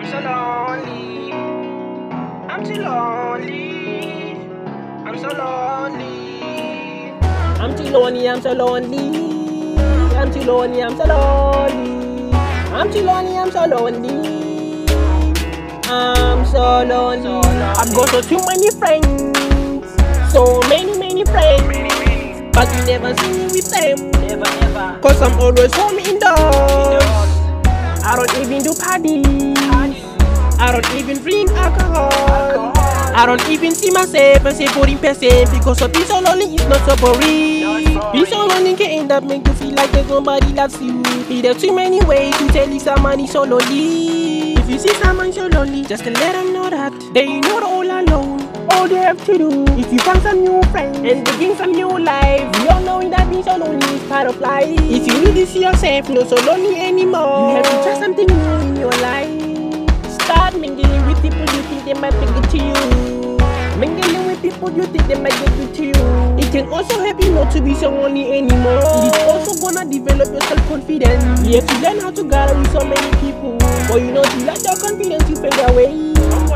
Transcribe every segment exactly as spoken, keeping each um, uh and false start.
I'm so lonely. I'm too lonely. I'm so lonely. I'm too lonely, I'm so lonely. I'm too lonely, I'm so lonely. I'm too lonely, I'm so lonely. I'm so lonely. I've got so too many friends. So many, many friends. Many, many. But you never see me with them. Never, never. Cause I'm always home indoors. Indoors. I don't even do parties. I don't even drink alcohol. Alcohol. I don't even see myself as a boring person. Because of being so lonely is not so boring. Not Being so lonely can end up make you feel like there's nobody loves you. There are too many ways to tell you someone is so lonely. If you see someone so lonely, just to let them know that they not all alone. All they have to do is to find some new friends and begin some new life. We all know that being so lonely is part of life. If you really see yourself not so lonely anymore, you have to try something new in your life. Start mingling with people you think they might be good to you. Mingling with people you think they might be good to you. It can also help you not to be so lonely anymore. It is also gonna develop your self-confidence. You have to learn how to gather with so many people. But you know, to let your confidence you fade away.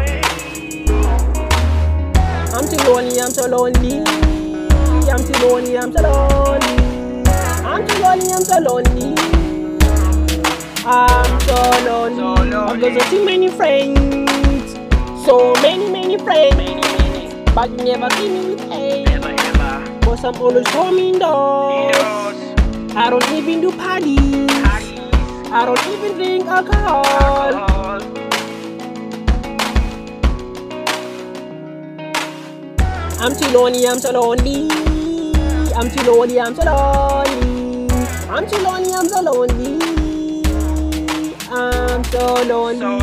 I'm too lonely, I'm so lonely. I'm too lonely, I'm so lonely. I'm too lonely, I'm so lonely. I'm so lonely. So lonely. I've got so too many friends. So many, many friends. Many, many. But you never see me with them. Never, never. Cause I'm always home indoors. Indoors. I don't even do parties. Parties. I don't even drink alcohol. Alcohol. I'm too lonely, I'm so lonely. I'm too lonely, I'm so lonely. I'm too lonely, I'm so lonely. I'm so lonely. So